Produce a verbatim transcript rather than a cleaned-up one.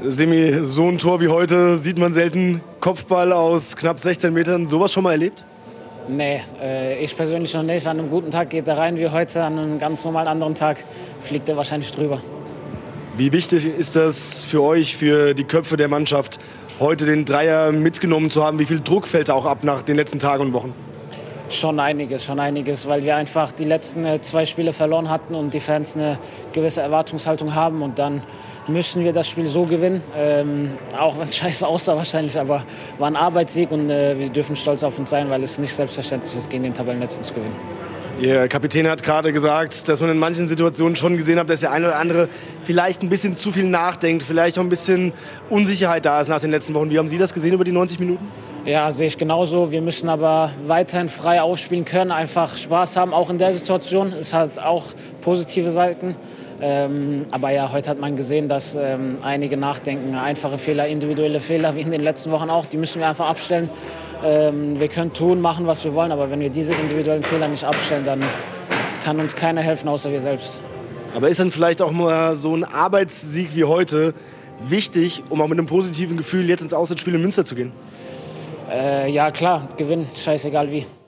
Semi, so ein Tor wie heute sieht man selten. Kopfball aus knapp sechzehn Metern. Sowas schon mal erlebt? Nee, äh, ich persönlich noch nicht. An einem guten Tag geht er rein wie heute. An einem ganz normalen anderen Tag fliegt er wahrscheinlich drüber. Wie wichtig ist das für euch, für die Köpfe der Mannschaft, heute den Dreier mitgenommen zu haben? Wie viel Druck fällt da auch ab nach den letzten Tagen und Wochen? Schon einiges, schon einiges, weil wir einfach die letzten äh, zwei Spiele verloren hatten und die Fans eine gewisse Erwartungshaltung haben. Und dann müssen wir das Spiel so gewinnen, ähm, auch wenn es scheiße aussah wahrscheinlich, aber war ein Arbeitssieg und äh, wir dürfen stolz auf uns sein, weil es nicht selbstverständlich ist, gegen den Tabellenletzten zu gewinnen. Ihr Kapitän hat gerade gesagt, dass man in manchen Situationen schon gesehen hat, dass der eine oder andere vielleicht ein bisschen zu viel nachdenkt, vielleicht auch ein bisschen Unsicherheit da ist nach den letzten Wochen. Wie haben Sie das gesehen über die neunzig Minuten? Ja, sehe ich genauso. Wir müssen aber weiterhin frei aufspielen können, einfach Spaß haben, auch in der Situation. Es hat auch positive Seiten. Ähm, aber ja, heute hat man gesehen, dass ähm, einige nachdenken. Einfache Fehler, individuelle Fehler, wie in den letzten Wochen auch, die müssen wir einfach abstellen. Ähm, wir können tun, machen, was wir wollen, aber wenn wir diese individuellen Fehler nicht abstellen, dann kann uns keiner helfen, außer wir selbst. Aber ist dann vielleicht auch mal so ein Arbeitssieg wie heute wichtig, um auch mit einem positiven Gefühl jetzt ins Auswärtsspiel in Münster zu gehen? Äh, ja, klar, gewinnen, scheißegal wie.